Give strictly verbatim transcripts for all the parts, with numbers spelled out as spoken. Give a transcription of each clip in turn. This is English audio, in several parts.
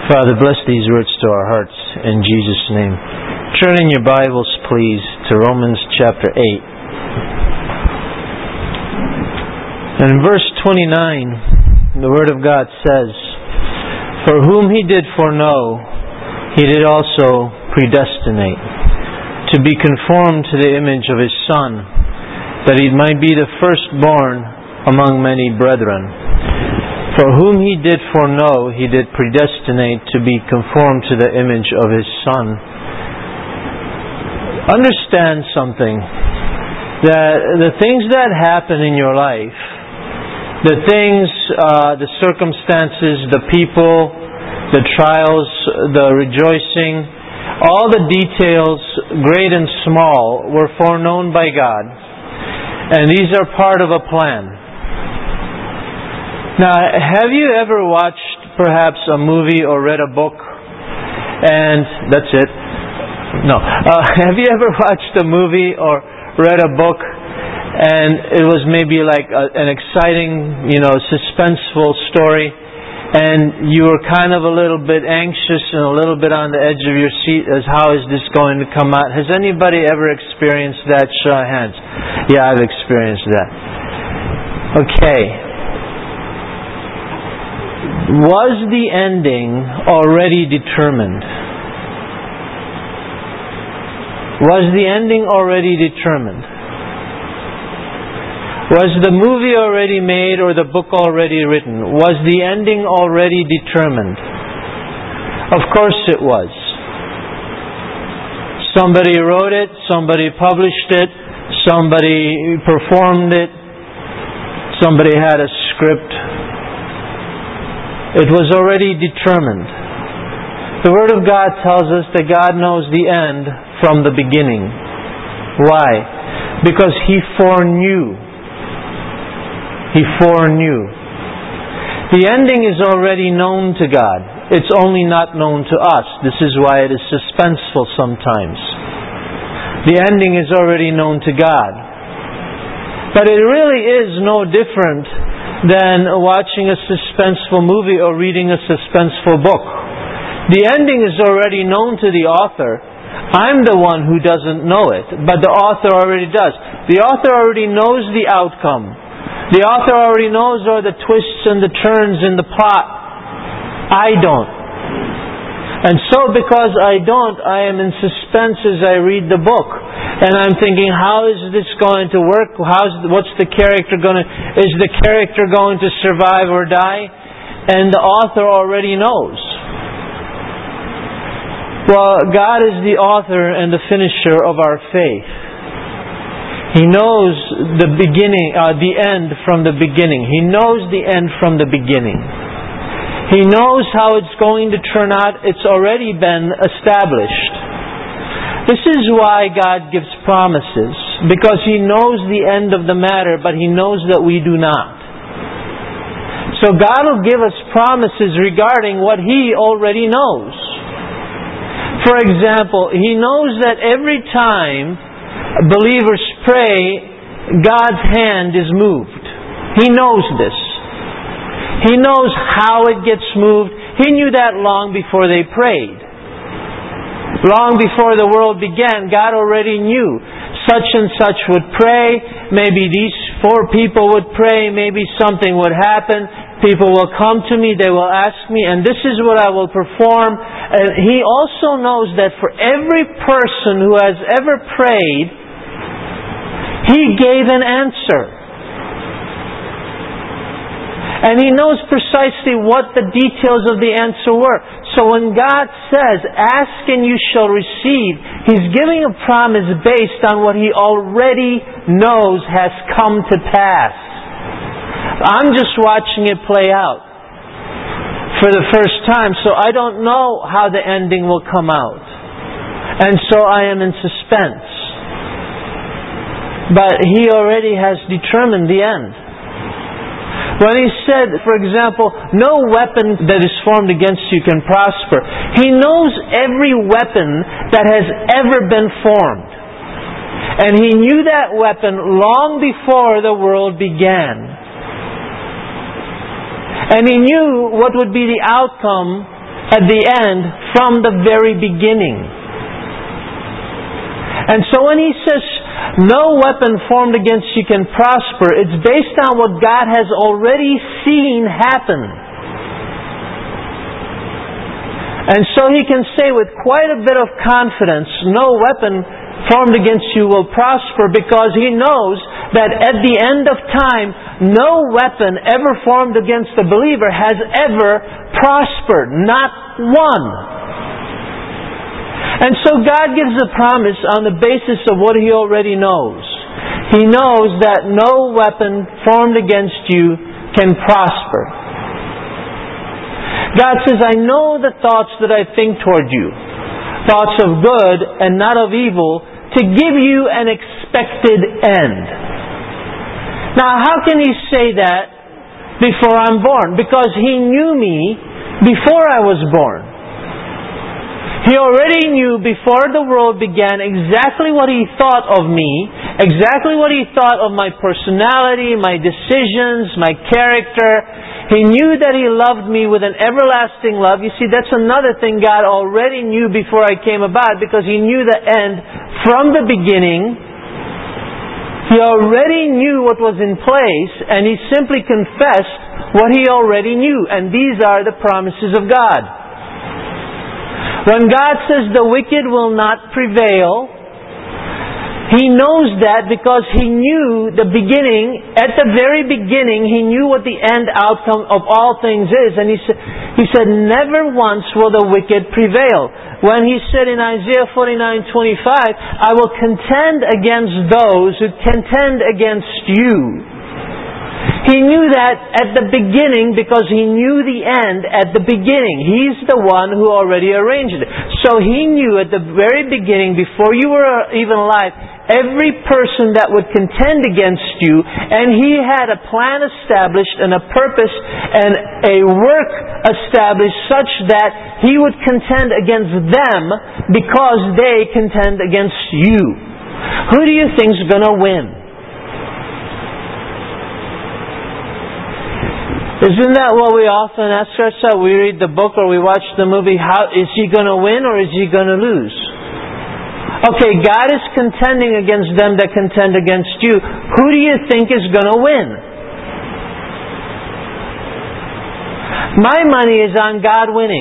Father, bless these words to our hearts in Jesus' name. Turn in your Bibles, please, to Romans chapter eight. And in verse twenty-nine, the Word of God says, "For whom He did foreknow, He did also predestinate, to be conformed to the image of His Son, that He might be the firstborn among many brethren. For whom He did foreknow, He did predestinate to be conformed to the image of His Son." Understand something, that the things that happen in your life, the things, uh, the circumstances, the people, the trials, the rejoicing, all the details, great and small, were foreknown by God. And these are part of a plan. Now, have you ever watched perhaps a movie or read a book and that's it? No. Uh, have you ever watched a movie or read a book and it was maybe like a, an exciting, you know, suspenseful story, and you were kind of a little bit anxious and a little bit on the edge of your seat as how is this going to come out? Has anybody ever experienced that? Show of hands. Yeah, I've experienced that. Okay. Was the ending already determined? Was the ending already determined? Was the movie already made or the book already written? Was the ending already determined? Of course it was. Somebody wrote it, somebody published it, somebody performed it, somebody had a script. It was already determined. The Word of God tells us that God knows the end from the beginning. Why? Because He foreknew. He foreknew. The ending is already known to God. It's only not known to us. This is why it is suspenseful sometimes. The ending is already known to God. But it really is no different than watching a suspenseful movie or reading a suspenseful book. The ending is already known to the author. I'm the one who doesn't know it, but the author already does. The author already knows the outcome. The author already knows all the twists and the turns in the plot. I don't. And so because I don't, I am in suspense as I read the book. And I'm thinking, how is this going to work? How's, what's the character going to... Is the character going to survive or die? And the author already knows. Well, God is the author and the finisher of our faith. He knows the beginning, uh, the end from the beginning. He knows the end from the beginning. He knows how it's going to turn out. It's already been established. This is why God gives promises, because He knows the end of the matter, but He knows that we do not. So God will give us promises regarding what He already knows. For example, He knows that every time believers pray, God's hand is moved. He knows this. He knows how it gets moved. He knew that long before they prayed. Long before the world began, God already knew such and such would pray. Maybe these four people would pray. Maybe something would happen. People will come to me. They will ask me, and this is what I will perform. And He also knows that for every person who has ever prayed, He gave an answer. And He knows precisely what the details of the answer were. So when God says, "Ask and you shall receive," He's giving a promise based on what He already knows has come to pass. I'm just watching it play out for the first time, so I don't know how the ending will come out. And so I am in suspense. But He already has determined the end. When He said, for example, no weapon that is formed against you can prosper, He knows every weapon that has ever been formed. And He knew that weapon long before the world began. And He knew what would be the outcome at the end from the very beginning. And so when He says, no weapon formed against you can prosper, it's based on what God has already seen happen. And so He can say with quite a bit of confidence, no weapon formed against you will prosper, because He knows that at the end of time, no weapon ever formed against the believer has ever prospered. Not one. And so God gives a promise on the basis of what He already knows. He knows that no weapon formed against you can prosper. God says, I know the thoughts that I think toward you, thoughts of good and not of evil, to give you an expected end. Now, how can He say that before I'm born? Because He knew me before I was born. He already knew before the world began exactly what He thought of me, exactly what He thought of my personality, my decisions, my character. He knew that He loved me with an everlasting love. You see, that's another thing God already knew before I came about, because He knew the end from the beginning. He already knew what was in place, and He simply confessed what He already knew. And these are the promises of God. When God says the wicked will not prevail, He knows that because He knew the beginning, at the very beginning, He knew what the end outcome of all things is. And He said, He said, never once will the wicked prevail. When He said in Isaiah forty-nine twenty-five, I will contend against those who contend against you. He knew that at the beginning because He knew the end at the beginning. He's the one who already arranged it. So He knew at the very beginning, before you were even alive, every person that would contend against you, and He had a plan established and a purpose and a work established such that He would contend against them because they contend against you. Who do you think is going to win? Isn't that what we often ask ourselves? We read the book or we watch the movie. How is he going to win or is he going to lose? Okay, God is contending against them that contend against you. Who do you think is going to win? My money is on God winning.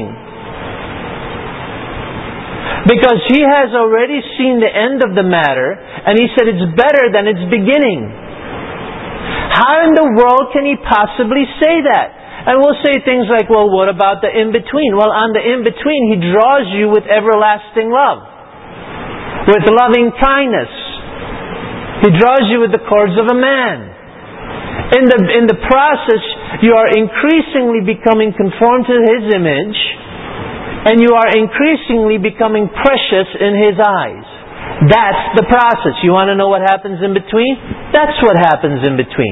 Because He has already seen the end of the matter, and He said it's better than its beginning. How in the world can He possibly say that? And we'll say things like, well, what about the in-between? Well, on the in-between, He draws you with everlasting love, with loving kindness. He draws you with the cords of a man. In the, in the process, you are increasingly becoming conformed to His image, and you are increasingly becoming precious in His eyes. That's the process. You want to know what happens in between? That's what happens in between.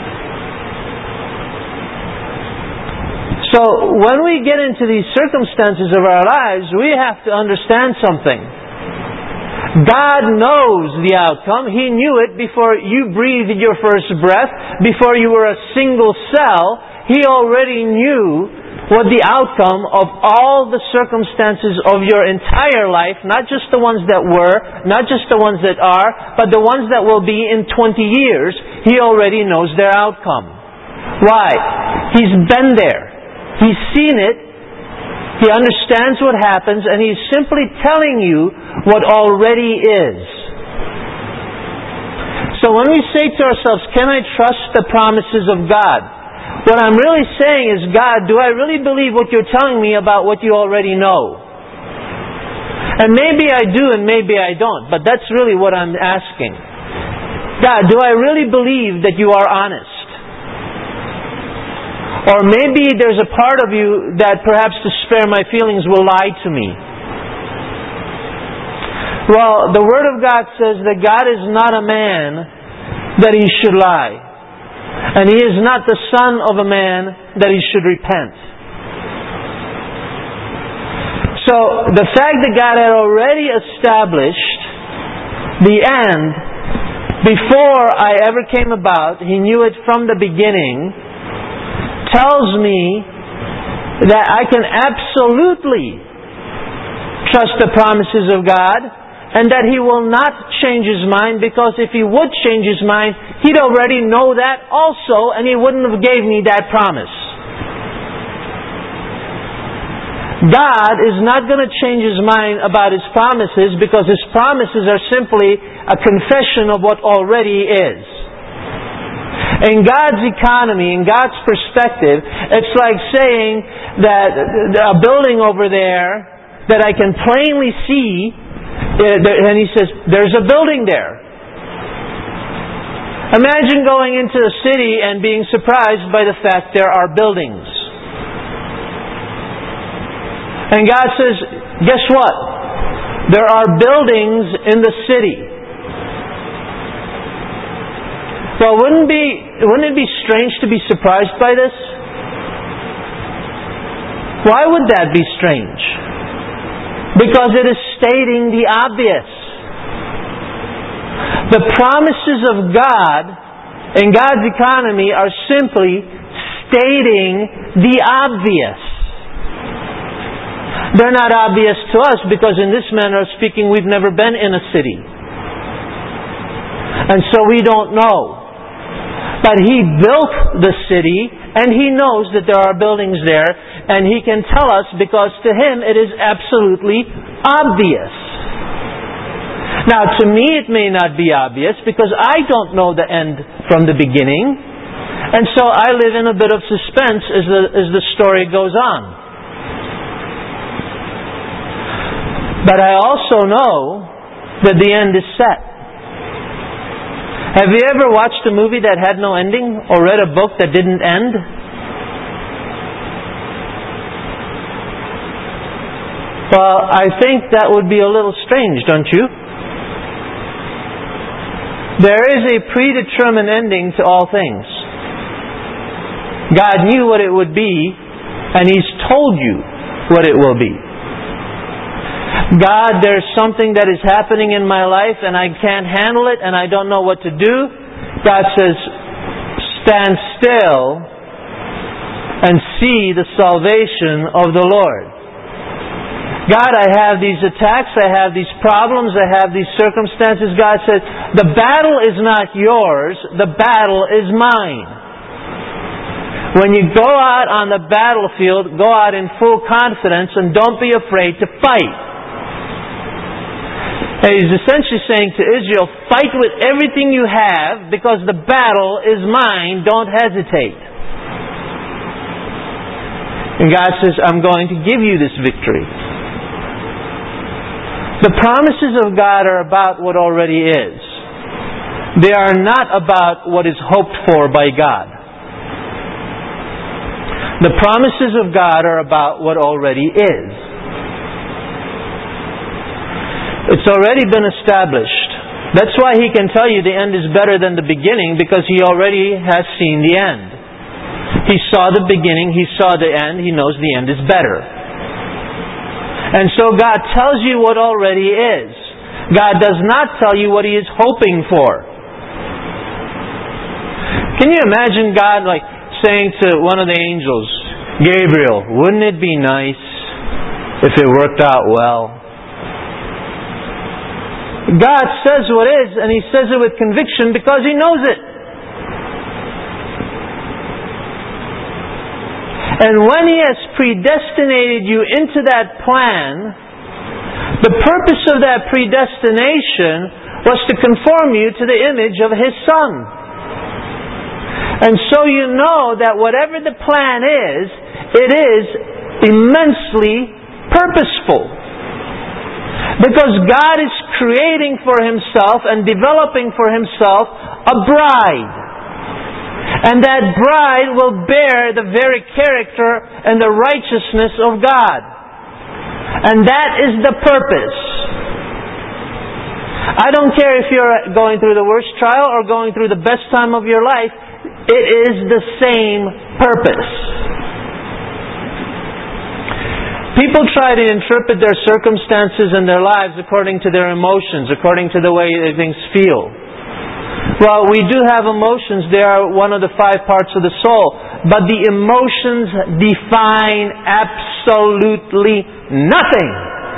So when we get into these circumstances of our lives, we have to understand something. God knows the outcome. He knew it before you breathed your first breath, before you were a single cell. He already knew what the outcome of all the circumstances of your entire life, not just the ones that were, not just the ones that are, but the ones that will be in twenty years, He already knows their outcome. Why? He's been there. He's seen it. He understands what happens, and He's simply telling you what already is. So when we say to ourselves, can I trust the promises of God? What I'm really saying is, God, do I really believe what You're telling me about what You already know? And maybe I do and maybe I don't, but that's really what I'm asking. God, do I really believe that You are honest? Or maybe there's a part of You that perhaps to spare my feelings will lie to me. Well, the Word of God says that God is not a man that He should lie. And He is not the son of a man that He should repent. So, the fact that God had already established the end before I ever came about, He knew it from the beginning, tells me that I can absolutely trust the promises of God, and that He will not change His mind, because if He would change His mind, He'd already know that also, and He wouldn't have gave me that promise. God is not going to change His mind about His promises, because His promises are simply a confession of what already is. In God's economy, in God's perspective, it's like saying that a building over there that I can plainly see, and He says, there's a building there. Imagine going into a city and being surprised by the fact there are buildings. And God says, guess what? There are buildings in the city. Well, wouldn't be wouldn't it be strange to be surprised by this? Why would that be strange? Because it is stating the obvious. The promises of God in God's economy are simply stating the obvious. They're not obvious to us because, in this manner of speaking, we've never been in a city. And so we don't know. But He built the city, and He knows that there are buildings there, and He can tell us because to Him it is absolutely obvious. Now, to me it may not be obvious because I don't know the end from the beginning, and so I live in a bit of suspense as the, as the story goes on. But I also know that the end is set. Have you ever watched a movie that had no ending, or read a book that didn't end? Well, I think that would be a little strange, don't you? There is a predetermined ending to all things. God knew what it would be, and He's told you what it will be. God, there's something that is happening in my life and I can't handle it and I don't know what to do. God says, stand still and see the salvation of the Lord. God, I have these attacks, I have these problems, I have these circumstances. God says, the battle is not yours, the battle is mine. When you go out on the battlefield, go out in full confidence and don't be afraid to fight. And He's essentially saying to Israel, fight with everything you have because the battle is mine, don't hesitate. And God says, I'm going to give you this victory. The promises of God are about what already is. They are not about what is hoped for by God. The promises of God are about what already is. It's already been established. That's why He can tell you the end is better than the beginning, because He already has seen the end. He saw the beginning, He saw the end, He knows the end is better. And so God tells you what already is. God does not tell you what He is hoping for. Can you imagine God like saying to one of the angels, Gabriel, wouldn't it be nice if it worked out well? God says what is, and He says it with conviction because He knows it. And when He has predestinated you into that plan, the purpose of that predestination was to conform you to the image of His Son. And so you know that whatever the plan is, it is immensely purposeful. Because God is creating for Himself and developing for Himself a bride. And that bride will bear the very character and the righteousness of God. And that is the purpose. I don't care if you're going through the worst trial or going through the best time of your life. It is the same purpose. People try to interpret their circumstances and their lives according to their emotions, according to the way things feel. Well, we do have emotions. They are one of the five parts of the soul. but the emotions define absolutely nothing.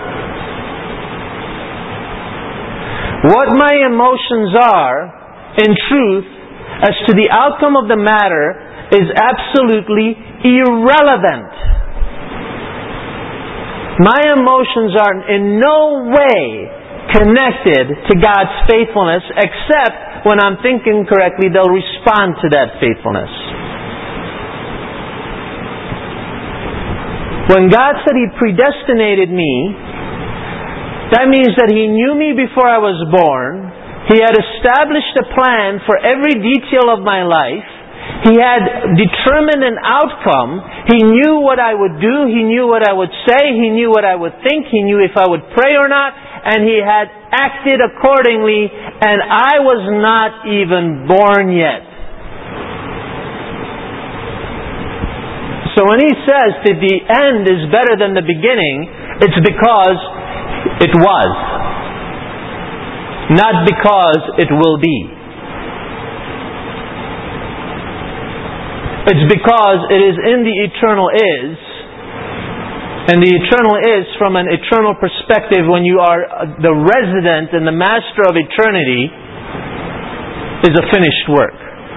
What my emotions are, in truth, as to the outcome of the matter, is absolutely irrelevant. My emotions are in no way connected to God's faithfulness, except when I'm thinking correctly, they'll respond to that faithfulness. When God said He predestinated me, that means that He knew me before I was born. He had established a plan for every detail of my life. He had determined an outcome. He knew what I would do. He knew what I would say. He knew what I would think. He knew if I would pray or not. And He had acted accordingly. And I was not even born yet. So when He says that the end is better than the beginning, it's because it was. Not because it will be. It's because it is in the eternal is. And the eternal is, from an eternal perspective, when you are the resident and the master of eternity, is a finished work.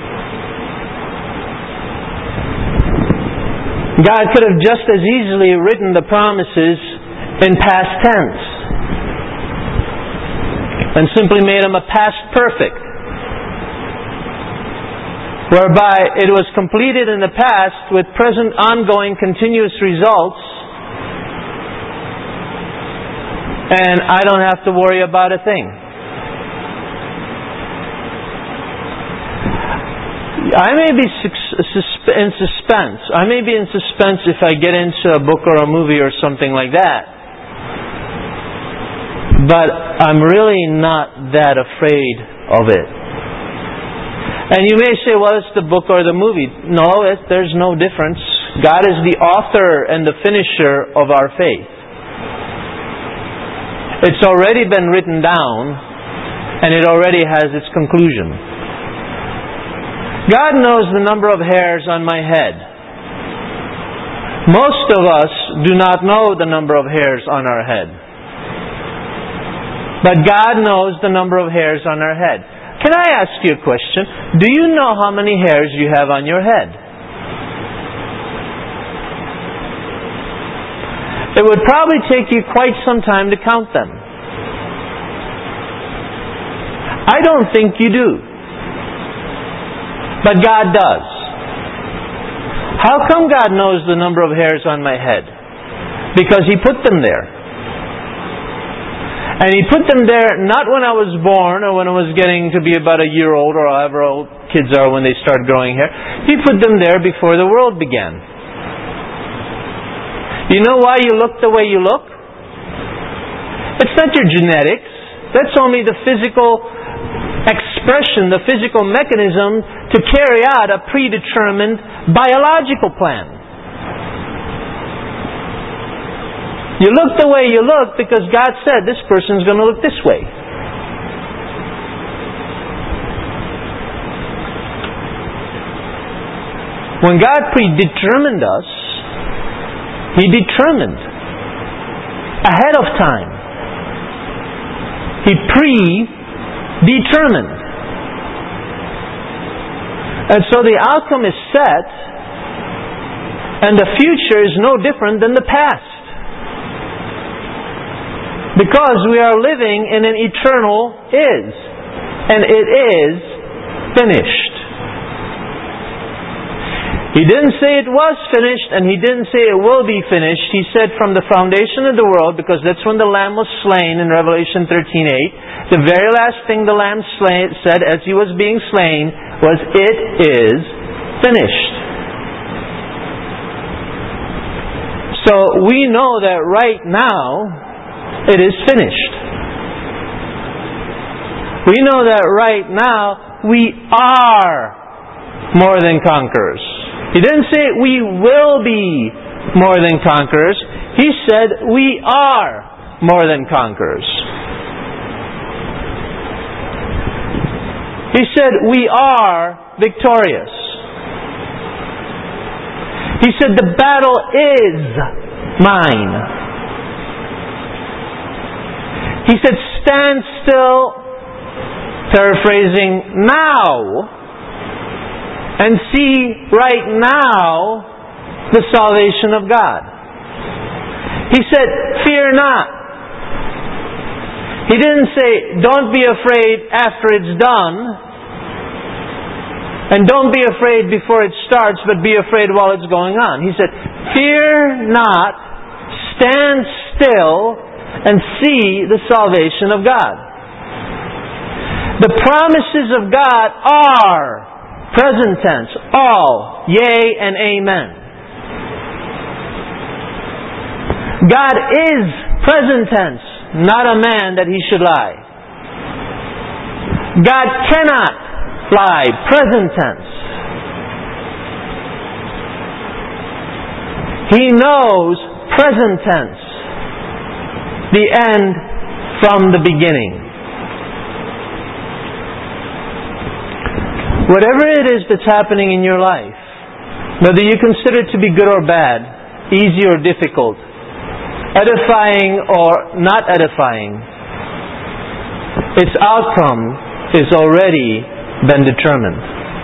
God could have just as easily written the promises in past tense and simply made them a past perfect, whereby it was completed in the past with present ongoing continuous results, and I don't have to worry about a thing. I may be in suspense. I may be in suspense if I get into a book or a movie or something like that. But I'm really not that afraid of it. And you may say, well, it's the book or the movie. No, it, there's no difference. God is the author and the finisher of our faith. It's already been written down, and it already has its conclusion. God knows the number of hairs on my head. Most of us do not know the number of hairs on our head. But God knows the number of hairs on our head. Can I ask you a question? Do you know how many hairs you have on your head? It would probably take you quite some time to count them. I don't think you do. But God does. How come God knows the number of hairs on my head? Because He put them there. And He put them there not when I was born or when I was getting to be about a year old or however old kids are when they start growing hair. He put them there before the world began. You know why you look the way you look? It's not your genetics. That's only the physical expression, the physical mechanism to carry out a predetermined biological plan. You look the way you look because God said this person's going to look this way. When God predetermined us, He determined ahead of time. He predetermined. And so the outcome is set, and the future is no different than the past. Because we are living in an eternal is. And it is finished. He didn't say it was finished, and He didn't say it will be finished. He said from the foundation of the world, because that's when the Lamb was slain in Revelation thirteen eight, the very last thing the Lamb slain, said as He was being slain was, "It is finished." So we know that right now it is finished. We know that right now we are more than conquerors. He didn't say we will be more than conquerors. He said we are more than conquerors. He said we are victorious. He said, the battle is mine. He said, stand still, paraphrasing, now, and see right now the salvation of God. He said, fear not. He didn't say, don't be afraid after it's done, and don't be afraid before it starts, but be afraid while it's going on. He said, fear not, stand still, and see the salvation of God. The promises of God are present tense, all, yea and amen. God is present tense, not a man that he should lie. God cannot lie, present tense. He knows, present tense, the end from the beginning. Whatever it is that's happening in your life, whether you consider it to be good or bad, easy or difficult, edifying or not edifying, its outcome is already been determined.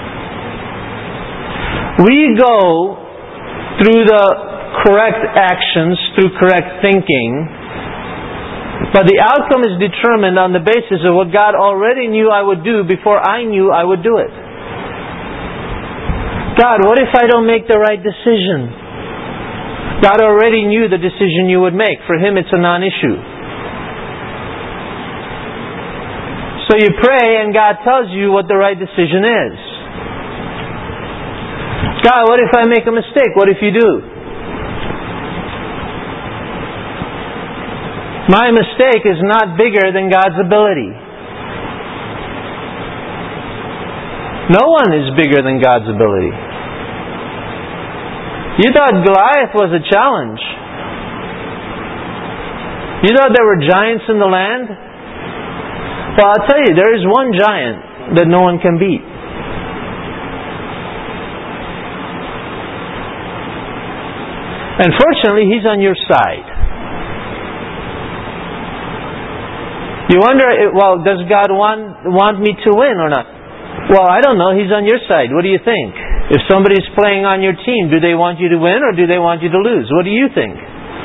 We go through the correct actions, through correct thinking, but the outcome is determined on the basis of what God already knew I would do before I knew I would do it. God, what if I don't make the right decision? God already knew the decision you would make. For Him, it's a non-issue. So you pray and God tells you what the right decision is. God, what if I make a mistake? What if you do? My mistake is not bigger than God's ability. No one is bigger than God's ability. You thought Goliath was a challenge. You thought there were giants in the land? Well, I'll tell you, there is one giant that no one can beat. And fortunately, he's on your side. You wonder, well, does God want, want me to win or not? Well, I don't know. He's on your side. What do you think? If somebody's playing on your team, do they want you to win or do they want you to lose? What do you think?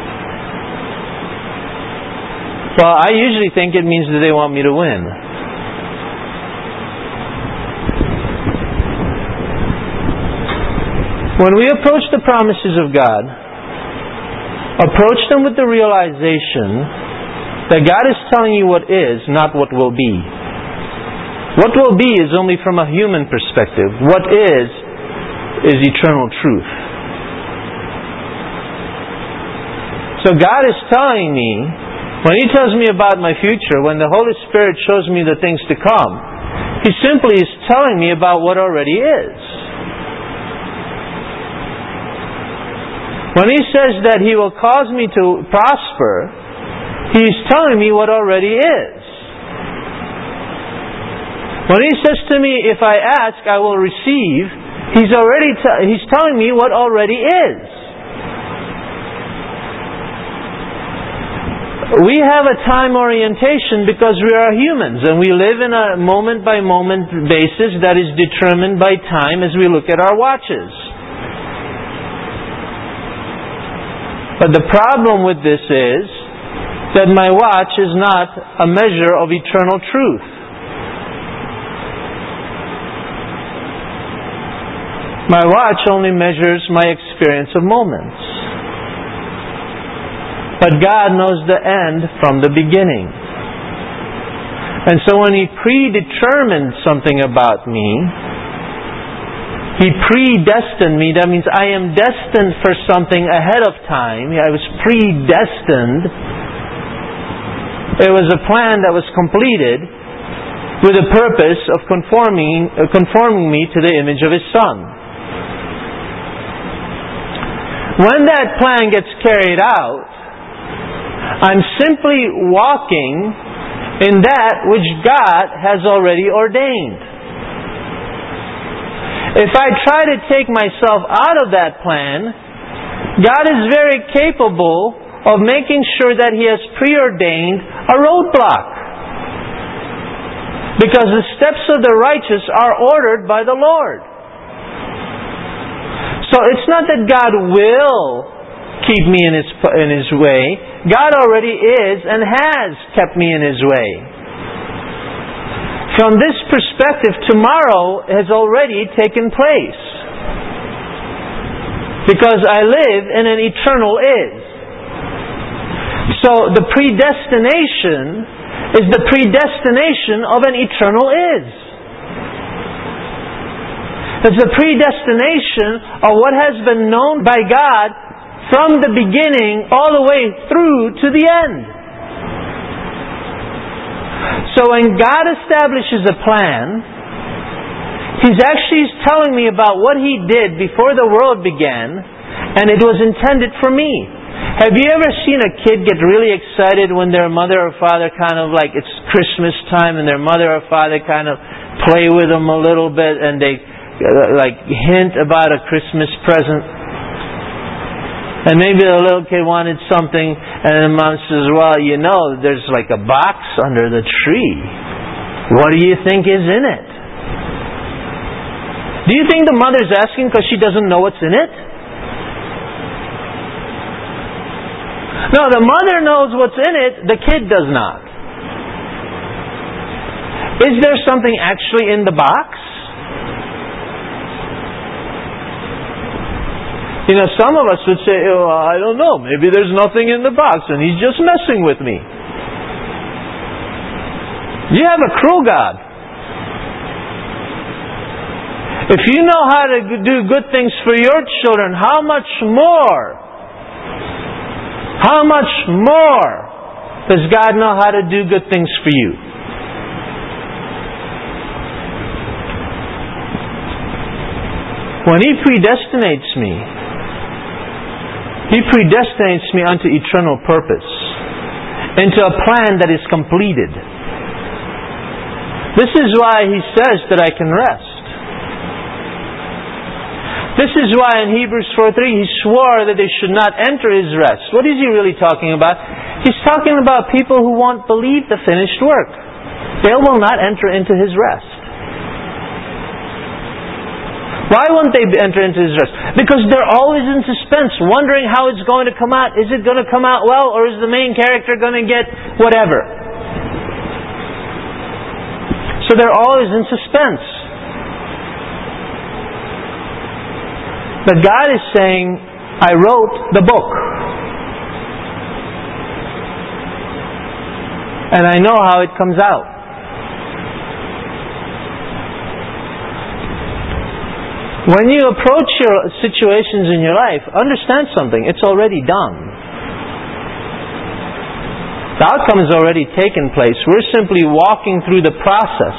Well, I usually think it means that they want me to win. When we approach the promises of God, approach them with the realization that God is telling you what is, not what will be. What will be is only from a human perspective. What is, is eternal truth. So God is telling me, when He tells me about my future, when the Holy Spirit shows me the things to come, He simply is telling me about what already is. When He says that He will cause me to prosper, He is telling me what already is. When He says to me, if I ask, I will receive, He's already t- He's telling me what already is. We have a time orientation because we are humans and we live in a moment by moment basis that is determined by time as we look at our watches. But the problem with this is that my watch is not a measure of eternal truth. My watch only measures my experience of moments. But God knows the end from the beginning. And so when He predetermined something about me, He predestined me. That means I am destined for something ahead of time. I was predestined. It was a plan that was completed with the purpose of conforming, uh, conforming me to the image of His Son. When that plan gets carried out, I'm simply walking in that which God has already ordained. If I try to take myself out of that plan, God is very capable of making sure that He has preordained a roadblock. Because the steps of the righteous are ordered by the Lord. So it's not that God will keep me in His, in His way. God already is and has kept me in His way. From this perspective, tomorrow has already taken place. Because I live in an eternal is. So the predestination is the predestination of an eternal is. It's the predestination of what has been known by God from the beginning all the way through to the end. So when God establishes a plan, He's actually telling me about what He did before the world began, and it was intended for me. Have you ever seen a kid get really excited when their mother or father kind of like, it's Christmas time, and their mother or father kind of play with them a little bit, and they uh, like hint about a Christmas present? And maybe the little kid wanted something, and the mom says, well, you know, there's like a box under the tree. What do you think is in it? Do you think the mother's asking because she doesn't know what's in it? No, the mother knows what's in it, the kid does not. Is there something actually in the box? You know, some of us would say, oh, I don't know, maybe there's nothing in the box and He's just messing with me. You have a cruel God. If you know how to do good things for your children, how much more, how much more does God know how to do good things for you? When He predestinates me, He predestinates me unto eternal purpose, into a plan that is completed. This is why He says that I can rest. This is why in Hebrews four three He swore that they should not enter His rest. What is He really talking about? He's talking about people who won't believe the finished work. They will not enter into His rest. Why won't they enter into His rest? Because they're always in suspense, wondering how it's going to come out. Is it going to come out well, or is the main character going to get whatever? So they're always in suspense. But God is saying, I wrote the book. And I know how it comes out. When you approach your situations in your life, understand something. It's already done. The outcome has already taken place. We're simply walking through the process.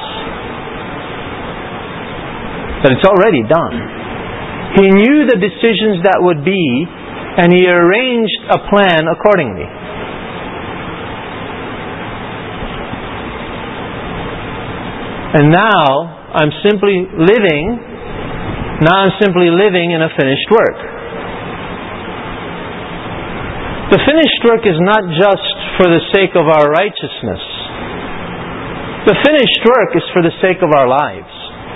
But it's already done. He knew the decisions that would be, and He arranged a plan accordingly. And now, I'm simply living, now I'm simply living in a finished work. The finished work is not just for the sake of our righteousness. The finished work is for the sake of our lives.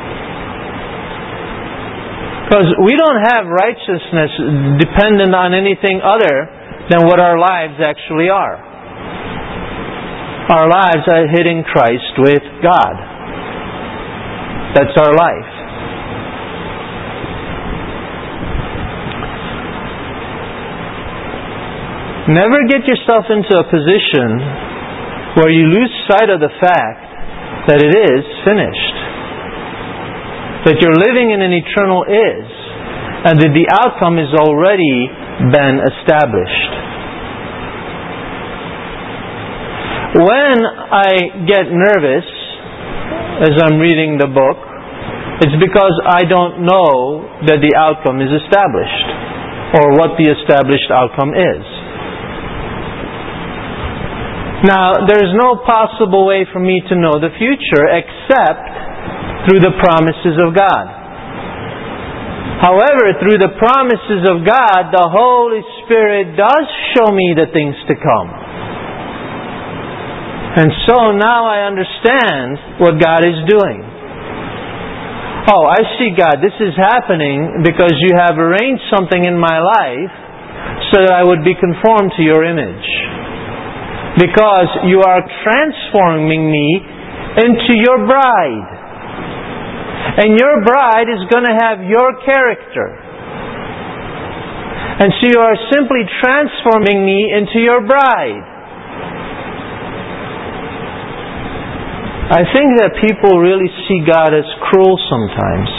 Because we don't have righteousness dependent on anything other than what our lives actually are. Our lives are hid in Christ with God. That's our life. Never get yourself into a position where you lose sight of the fact that it is finished. That you're living in an eternal is, and that the outcome has already been established. When I get nervous as I'm reading the book, it's because I don't know that the outcome is established, or what the established outcome is. Now, there's no possible way for me to know the future except through the promises of God. However, through the promises of God, the Holy Spirit does show me the things to come. And so now I understand what God is doing. Oh, I see, God, this is happening because you have arranged something in my life so that I would be conformed to your image. Because you are transforming me into your bride. And your bride is going to have your character. And so you are simply transforming me into your bride. I think that people really see God as cruel sometimes.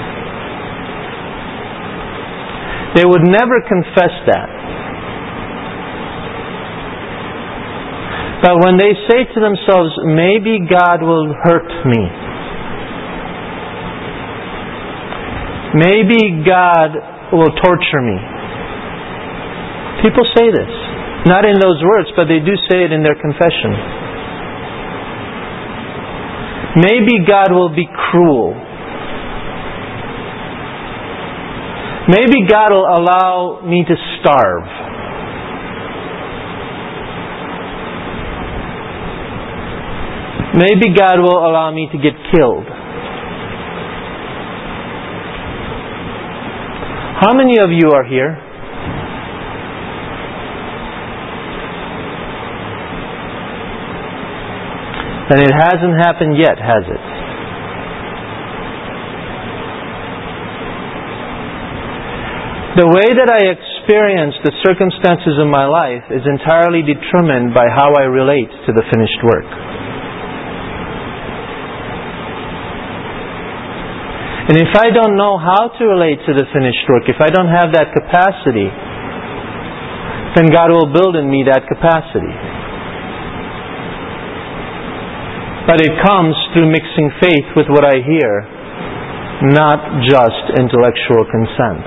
They would never confess that. But when they say to themselves, maybe God will hurt me. Maybe God will torture me. People say this. Not in those words, but they do say it in their confession. Maybe God will be cruel. Maybe God will allow me to starve. Maybe God will allow me to get killed. How many of you are here? And it hasn't happened yet, has it? The way that I experience the circumstances of my life is entirely determined by how I relate to the finished work. And if I don't know how to relate to the finished work, if I don't have that capacity, then God will build in me that capacity. But it comes through mixing faith with what I hear, not just intellectual consent.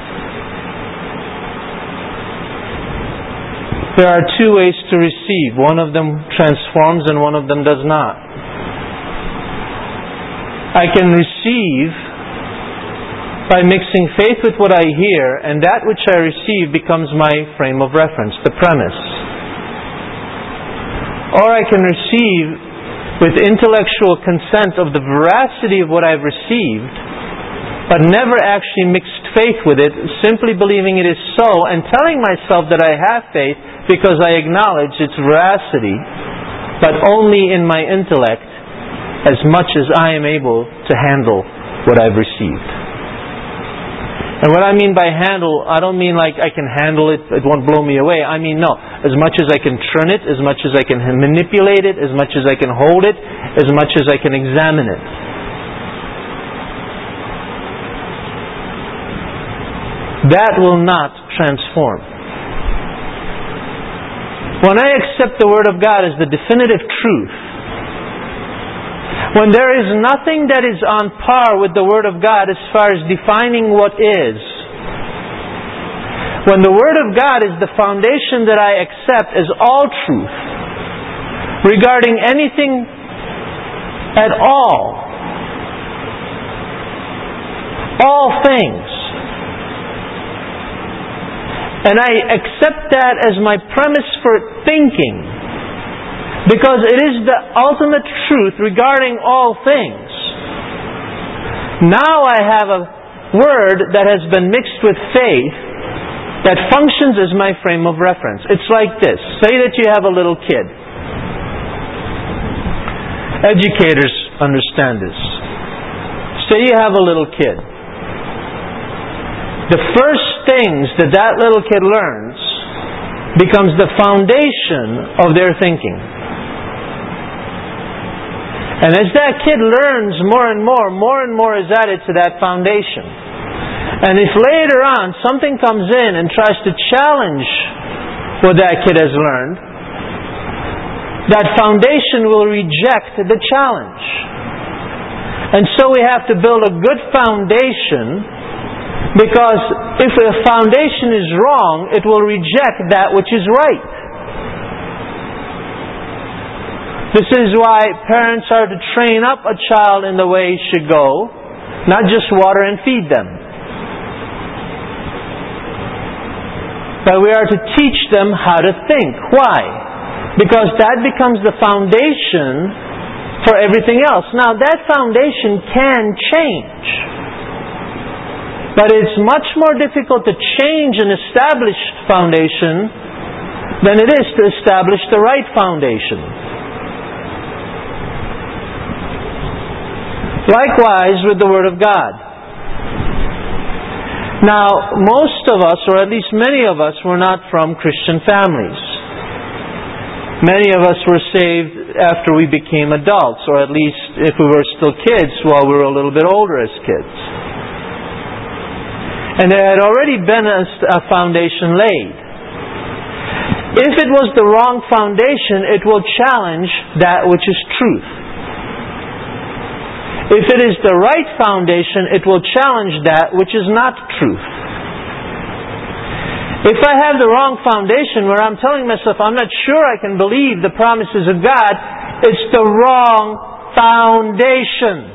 There are two ways to receive. One of them transforms and one of them does not. I can receive by mixing faith with what I hear, and that which I receive becomes my frame of reference, the premise. Or I can receive with intellectual consent of the veracity of what I've received, but never actually mixed faith with it, simply believing it is so, and telling myself that I have faith because I acknowledge its veracity, but only in my intellect as much as I am able to handle what I've received. And what I mean by handle, I don't mean like I can handle it, it won't blow me away. I mean, no. As much as I can turn it, as much as I can manipulate it, as much as I can hold it, as much as I can examine it. That will not transform. When I accept the Word of God as the definitive truth, when there is nothing that is on par with the Word of God as far as defining what is, when the Word of God is the foundation that I accept as all truth, regarding anything at all, all things, and I accept that as my premise for thinking, because it is the ultimate truth regarding all things. Now I have a word that has been mixed with faith that functions as my frame of reference. It's like this. Say that you have a little kid. Educators understand this. Say you have a little kid. The first things that that little kid learns becomes the foundation of their thinking. And as that kid learns more and more, more and more is added to that foundation. And if later on something comes in and tries to challenge what that kid has learned, that foundation will reject the challenge. And so we have to build a good foundation, because if the foundation is wrong, it will reject that which is right. This is why parents are to train up a child in the way he should go, not just water and feed them. But we are to teach them how to think. Why? Because that becomes the foundation for everything else. Now, that foundation can change. But it's much more difficult to change an established foundation than it is to establish the right foundation. Likewise with the Word of God. Now, most of us, or at least many of us, were not from Christian families. Many of us were saved after we became adults, or at least if we were still kids while we were a little bit older as kids. And there had already been a, a foundation laid. If it was the wrong foundation, it will challenge that which is truth. If it is the right foundation, it will challenge that which is not truth. If I have the wrong foundation where I'm telling myself I'm not sure I can believe the promises of God, it's the wrong foundation.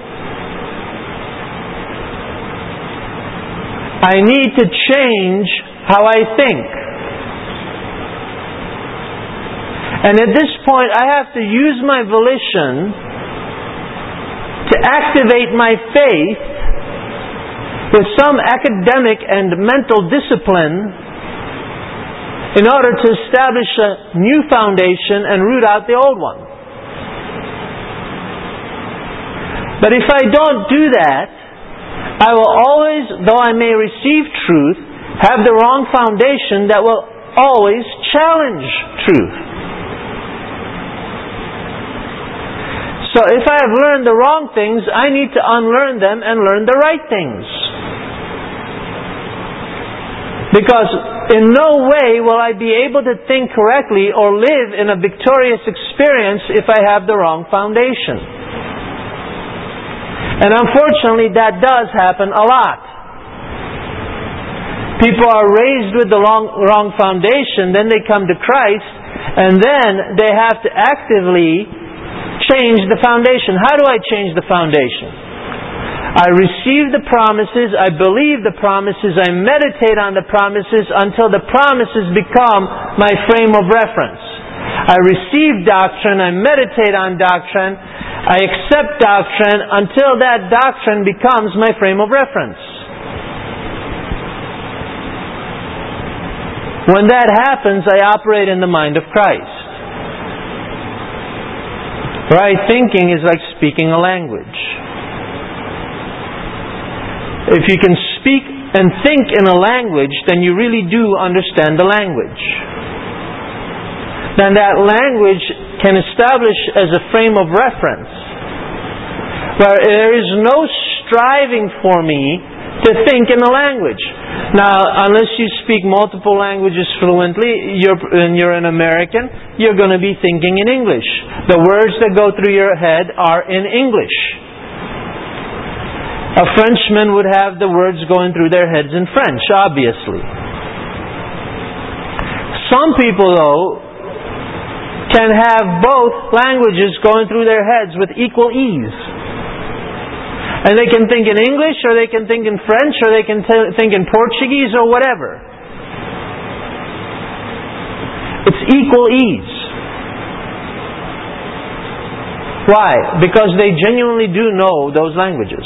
I need to change how I think. And at this point, I have to use my volition to activate my faith with some academic and mental discipline in order to establish a new foundation and root out the old one. But if I don't do that, I will always, though I may receive truth, have the wrong foundation that will always challenge truth. So if I have learned the wrong things, I need to unlearn them and learn the right things. Because in no way will I be able to think correctly or live in a victorious experience if I have the wrong foundation. And unfortunately, that does happen a lot. People are raised with the wrong, wrong foundation, then they come to Christ, and then they have to actively change the foundation. How do I change the foundation? I receive the promises, I believe the promises, I meditate on the promises until the promises become my frame of reference. I receive doctrine, I meditate on doctrine, I accept doctrine until that doctrine becomes my frame of reference. When that happens, I operate in the mind of Christ. Right thinking is like speaking a language. If you can speak and think in a language, then you really do understand the language. Then that language can establish as a frame of reference where there is no striving for me to think in a language. Now, unless you speak multiple languages fluently, you're, and you're an American, you're going to be thinking in English. The words that go through your head are in English. A Frenchman would have the words going through their heads in French, obviously. Some people, though, can have both languages going through their heads with equal ease. And they can think in English, or they can think in French, or they can t- think in Portuguese, or whatever. It's equal ease. Why? Because they genuinely do know those languages.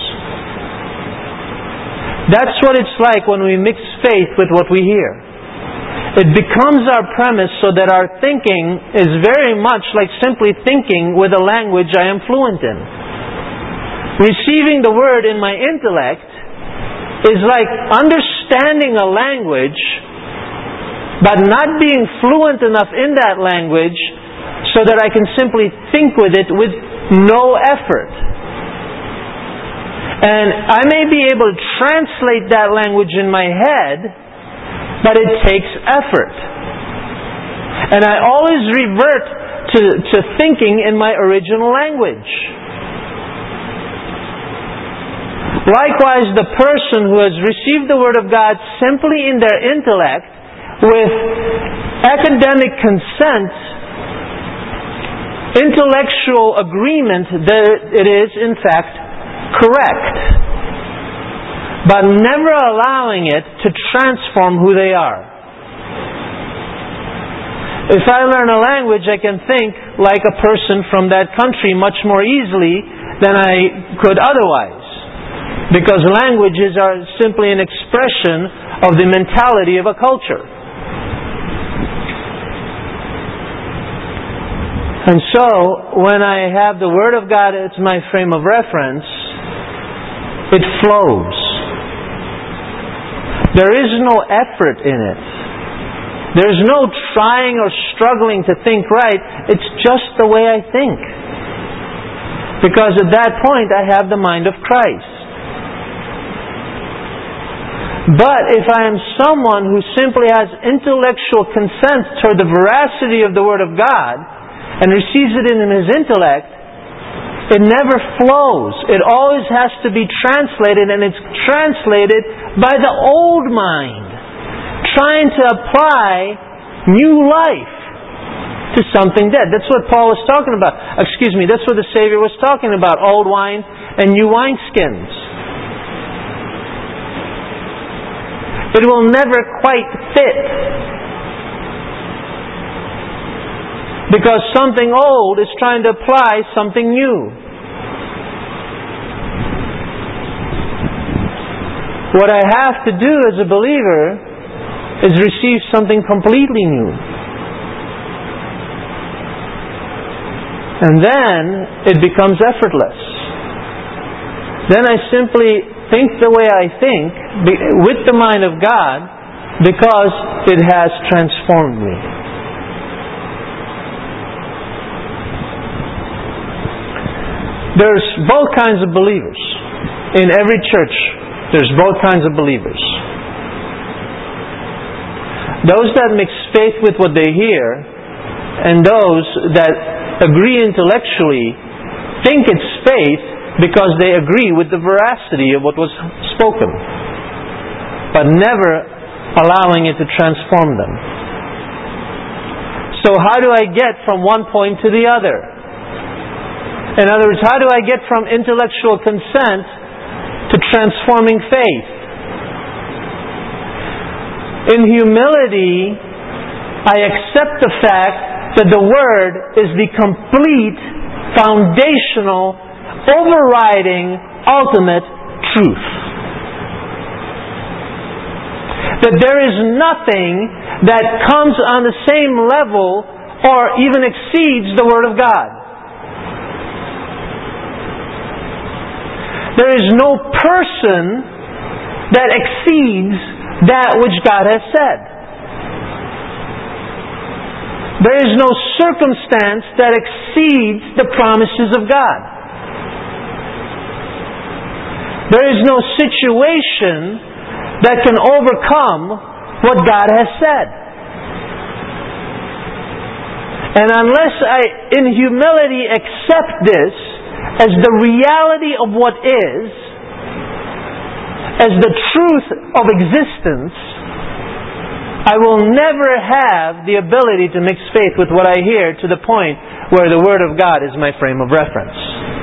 That's what it's like when we mix faith with what we hear. It becomes our premise so that our thinking is very much like simply thinking with a language I am fluent in. Receiving the Word in my intellect is like understanding a language but not being fluent enough in that language so that I can simply think with it with no effort. And I may be able to translate that language in my head, but it takes effort. And I always revert to, to thinking in my original language. Likewise, the person who has received the Word of God simply in their intellect, with academic consent, intellectual agreement that it is in fact correct, but never allowing it to transform who they are. If I learn a language, I can think like a person from that country much more easily than I could otherwise. Because languages are simply an expression of the mentality of a culture. And so, when I have the Word of God as my frame of reference, it flows. There is no effort in it. There's no trying or struggling to think right. It's just the way I think. Because at that point, I have the mind of Christ. But if I am someone who simply has intellectual consent toward the veracity of the Word of God and receives it in his intellect, it never flows. It always has to be translated, and it's translated by the old mind, trying to apply new life to something dead. That's what Paul was talking about. Excuse me, that's what the Savior was talking about, old wine and new wineskins. It will never quite fit. Because something old is trying to apply something new. What I have to do as a believer is receive something completely new. And then it becomes effortless. Then I simply think the way I think with the mind of God because it has transformed me. There's both kinds of believers. In every church, there's both kinds of believers. Those that mix faith with what they hear, and those that agree intellectually, think it's faith because they agree with the veracity of what was spoken, but never allowing it to transform them. So how do I get from one point to the other? In other words, how do I get from intellectual consent to transforming faith? In humility, I accept the fact that the Word is the complete, foundational, overriding, ultimate truth. That there is nothing that comes on the same level or even exceeds the Word of God. There is no person that exceeds that which God has said. There is no circumstance that exceeds the promises of God. There is no situation that can overcome what God has said. And unless I, in humility, accept this as the reality of what is, as the truth of existence, I will never have the ability to mix faith with what I hear to the point where the Word of God is my frame of reference.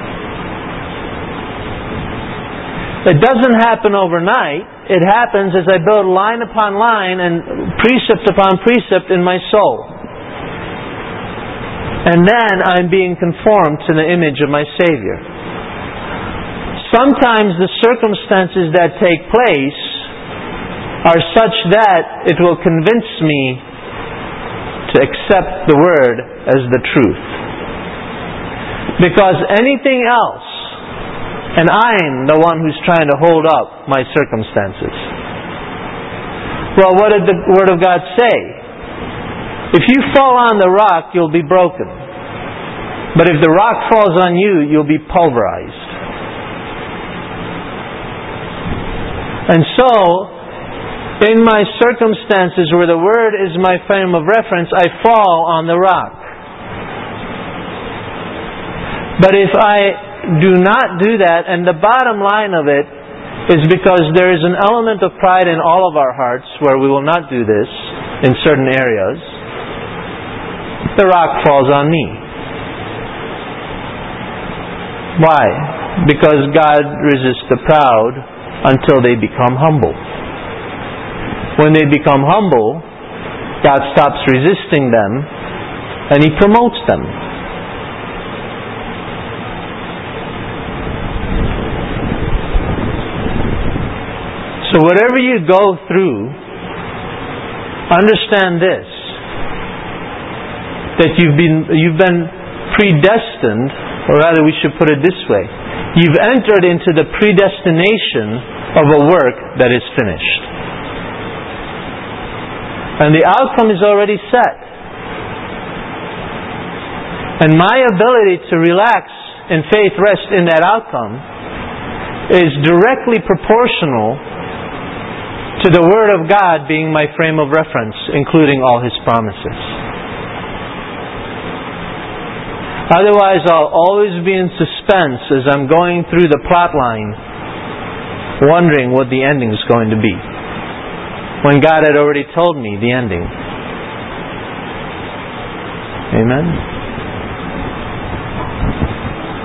It doesn't happen overnight. It happens as I build line upon line and precept upon precept in my soul. And then I'm being conformed to the image of my Savior. Sometimes the circumstances that take place are such that it will convince me to accept the Word as the truth. Because anything else, and I'm the one who's trying to hold up my circumstances. Well, what did the Word of God say? If you fall on the rock, you'll be broken. But if the rock falls on you, you'll be pulverized. And so, in my circumstances where the Word is my frame of reference, I fall on the rock. But if I do not do that, and the bottom line of it is because there is an element of pride in all of our hearts where we will not do this in certain areas, the rock falls on me. Why? Because God resists the proud until they become humble. When they become humble, God stops resisting them and He promotes them. So whatever you go through, understand this, that you've been you've been predestined, or rather we should put it this way, you've entered into the predestination of a work that is finished. And the outcome is already set. And my ability to relax and faith rest in that outcome is directly proportional to the Word of God being my frame of reference, including all His promises. Otherwise, I'll always be in suspense as I'm going through the plot line, wondering what the ending is going to be, when God had already told me the ending. Amen?